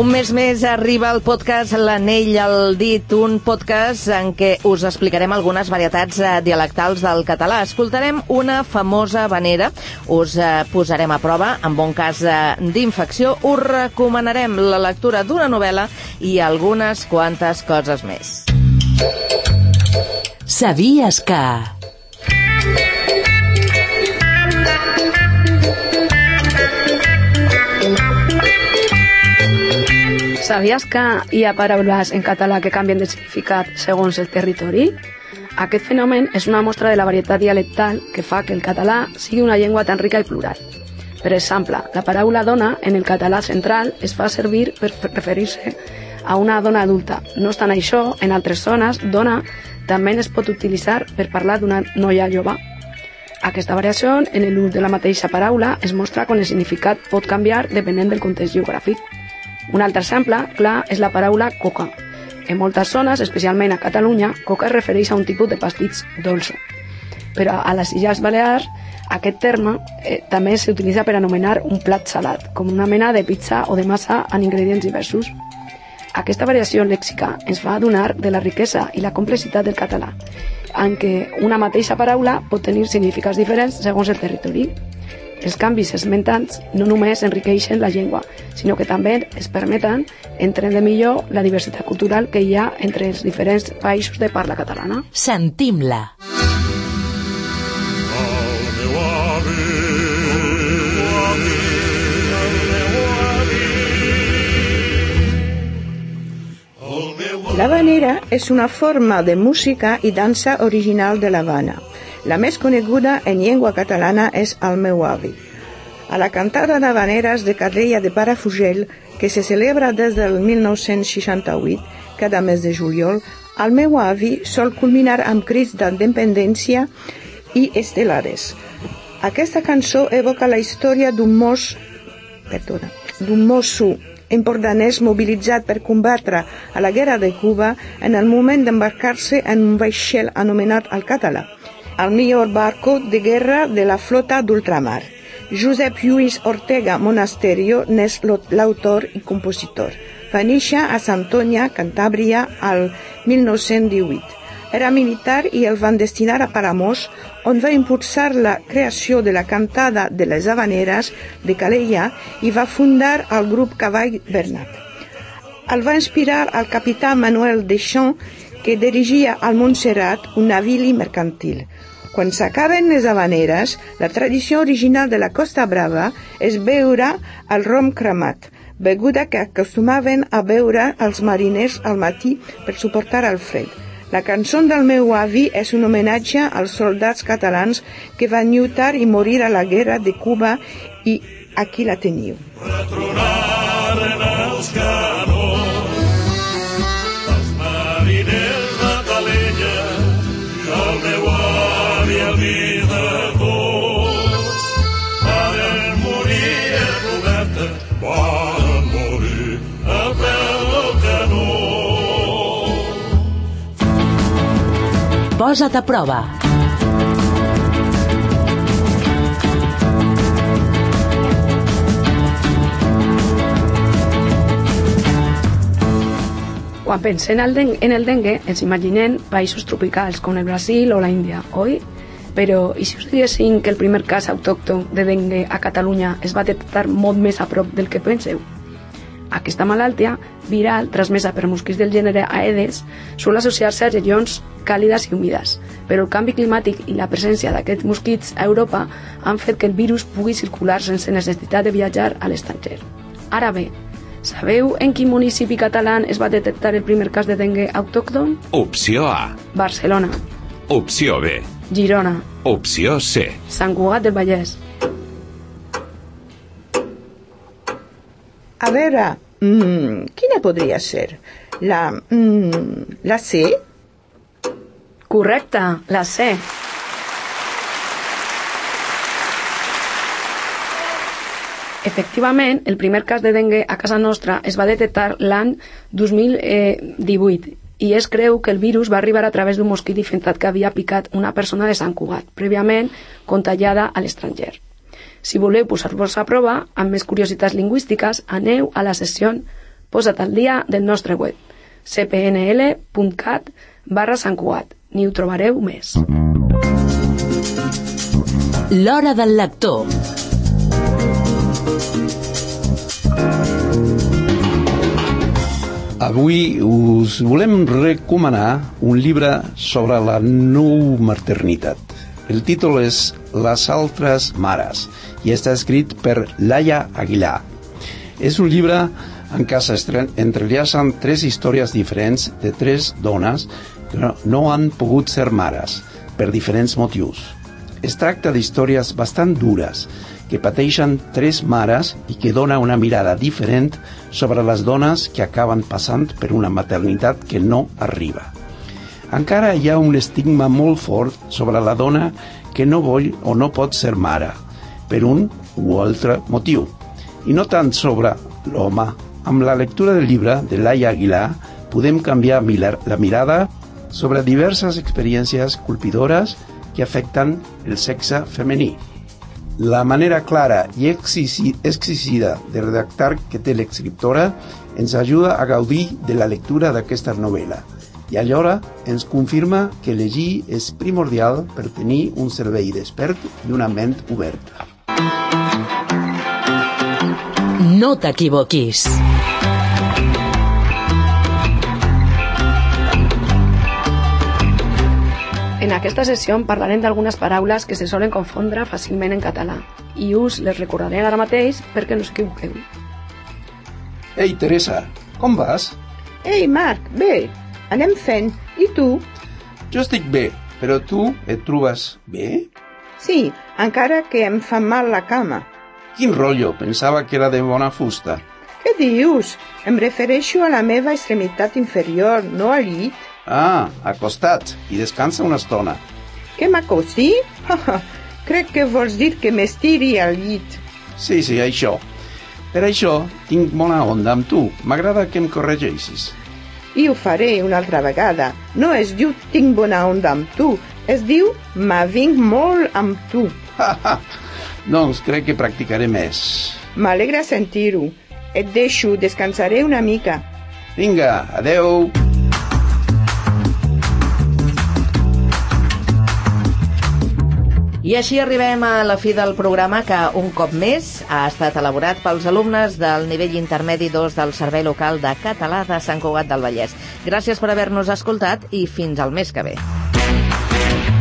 Un mes més arriba el podcast L'Anell al dit, un podcast en què us explicarem algunes varietats dialectals del català. Escoltarem una famosa havanera, us posarem a prova en bon cas d'infecció, us recomanarem la lectura d'una novel·la i algunes quantes coses més. Sabies que... Sabies que hi ha paraules en català que canvien de significat segons el territori? Aquest fenomen és una mostra de la varietat dialectal que fa que el català sigui una llengua tan rica i plural. Per exemple, la paraula dona en el català central es fa servir per referir-se a una dona adulta. No obstant això, en altres zones, dona també es pot utilitzar per parlar d'una noia jove. Aquesta variació en l'ús de la mateixa paraula es mostra quan el significat pot canviar depenent del context geogràfic. Un altre exemple, clar, és la paraula coca. En moltes zones, especialment a Catalunya, coca es refereix a un tipus de pastís dolç. Però a les Illes Balears, aquest terme també s'utilitza per anomenar un plat salat, com una mena de pizza o de massa amb ingredients diversos. Aquesta variació lèxica ens fa adonar de la riquesa i la complexitat del català, en què una mateixa paraula pot tenir significats diferents segons el territori. Els canvis esmentats no només enriqueixen la llengua, sinó que també es permeten entendre millor la diversitat cultural que hi ha entre els diferents països de parla catalana. Sentim-la. L'havanera és una forma de música i dansa original de l'Havana. La més coneguda en llengua catalana és El meu avi. A la cantada d'havaneres de Calella de Palafrugell, que se celebra des del 1968, cada mes de juliol, El meu avi sol culminar amb crits d'independència i estelades. Aquesta cançó evoca la història d'un mosso empordanès mobilitzat per combatre a la guerra de Cuba en el moment d'embarcar-se en un vaixell anomenat el Català, el millor barco de guerra de la flota d'ultramar. Josep Lluís Ortega Monasterio n'és l'autor i compositor. Va néixer a Santonyà, Cantàbria, al 1918. Era militar i el van destinar a Palamós, on va impulsar la creació de la cantada de les havaneres de Calella i va fundar el grup Cavall Bernat. El va inspirar el capità Manuel Deschamps, que dirigia al Montserrat un navili mercantil. Quan s'acaben les havaneres, la tradició original de la Costa Brava és beure el rom cremat, beguda que acostumaven a beure els mariners al matí per suportar el fred. La cançó del meu avi és un homenatge als soldats catalans que van lluitar i morir a la guerra de Cuba i aquí la teniu. Retronaren els canons, els mariners de Calella, el meu avi el vi de tots. Varen morir a Roberta, varen morir a peu del canó. Posa't a prova. Quan pensem en el dengue, ens imaginem països tropicals com el Brasil o la Índia, oi? Però, i si us diguéssim que el primer cas autòcton de dengue a Catalunya es va detectar molt més a prop del que penseu? Aquesta malaltia viral, transmesa per mosquits del gènere Aedes, sol associar-se a regions càlides i humides, però el canvi climàtic i la presència d'aquests mosquits a Europa han fet que el virus pugui circular sense necessitat de viatjar a l'estranger. Ara bé, sabeu en quin municipi català es va detectar el primer cas de dengue autòcton? Opció A. Barcelona. Opció B. Girona. Opció C. Sant Cugat del Vallès. A veure, quina podria ser? La C? Correcte, la C. Efectivament, el primer cas de dengue a casa nostra es va detectar l'any 2018 i es creu que el virus va arribar a través d'un mosquit infectat que havia picat una persona de Sant Cugat, prèviament contagiada a l'estranger. Si voleu posar-vos a prova, amb més curiositats lingüístiques, aneu a la sessió Posa't al dia del nostre web, cpnl.cat/Sant Cugat. Ni ho trobareu més. L'hora del lector. Avui us volem recomanar un llibre sobre la no maternitat. El títol és Les altres mares i està escrit per Laia Aguilar. És un llibre en què s'entrellacen 3 històries diferents de 3 dones que no han pogut ser mares per diferents motius. Es tracta d'històries bastant dures que pateixen 3 mares i que dona una mirada diferent sobre les dones que acaben passant per una maternitat que no arriba. Encara hi ha un estigma molt fort sobre la dona que no vol o no pot ser mare, per un o altre motiu, i no tant sobre l'home. Amb la lectura del llibre de Laia Aguilar podem canviar la mirada sobre diverses experiències colpidores que afecten el sexe femení. La manera clara i exquisida de redactar que té l'escriptora ens ajuda a gaudir de la lectura d'aquesta novel·la i alhora ens confirma que llegir és primordial per tenir un cervell despert i una ment oberta. No t'equivoquis. En aquesta sessió parlarem d'algunes paraules que se solen confondre fàcilment en català i us les recordaré ara mateix perquè no us equivoqueu. Ei, Teresa, com vas? Ei, Marc, bé, anem fent. I tu? Jo estic bé, però tu et trobes bé? Sí, encara que em fa mal la cama. Quin rotllo, pensava que era de bona fusta. Què dius? Em refereixo a la meva extremitat inferior, no al llit. Ah, acosta't i descansa una estona. Que m'acosti? Crec que vols dir que m'estiri al llit. Sí, això. Per això tinc bona onda amb tu. M'agrada que em corregeixis. I ho faré una altra vegada. No es diu tinc bona onda amb tu, es diu m'avinc molt amb tu. Doncs crec que practicaré més. M'alegra sentir-ho. Et deixo, descansaré una mica. Vinga, adeu. I així arribem a la fi del programa que, un cop més, ha estat elaborat pels alumnes del nivell intermedi 2 del Servei Local de Català de Sant Cugat del Vallès. Gràcies per haver-nos escoltat i fins al mes que ve.